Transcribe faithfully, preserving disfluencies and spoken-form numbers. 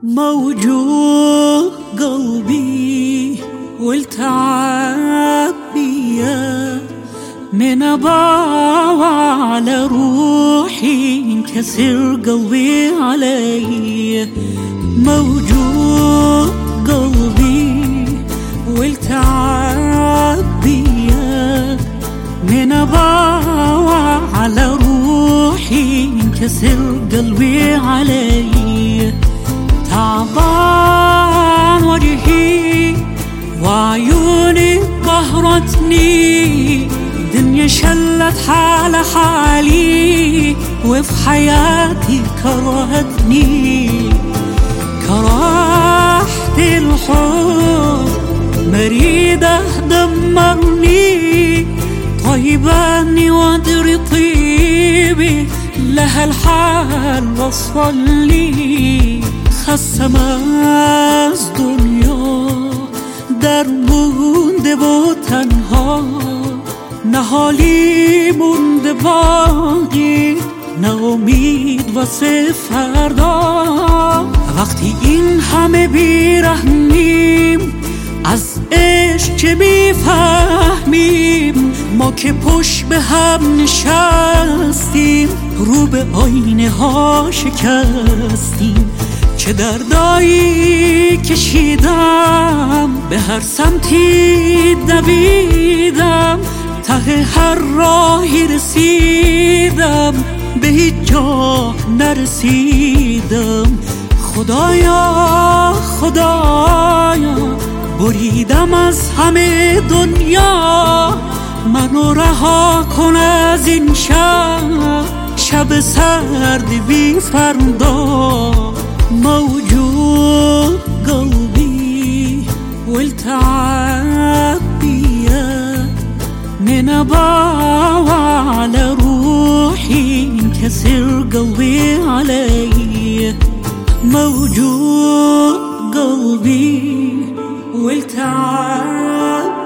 موجوع قلبي والتعب بيا من أباوع على روحي انكسر قلبي علي. موجوع قلبي والتعب بيا من أباوع على روحي انكسر قلبي علي. تعبان وجهي وعيوني قهرتني، دنيا شلت حال حالي وفي حياتي كرهتني. كرهت الحب مريدة دمرني، طيباني وادري طيبي لها الحال وصل لي. خسماز دنیا در مونده و تنها، نه حالی مونده باقی، نه امید واسه فردا. وقتی این همه بیرحمیم از عشق چه میفهمیم؟ ما که پشت به هم نشستیم رو به آینه ها شکستیم. چه دردایی کشیدم به هر سمتی دویدم، ته هر راهی رسیدم به هیچ جا نرسیدم. خدایا خدایا بریدم از همه دنیا، منو رها کن از این شب، شب سرد بی فردا. موجوع قلبي والتعب بيا من أباوع على روحي انكسر قلبي علي. موجوع قلبي والتعب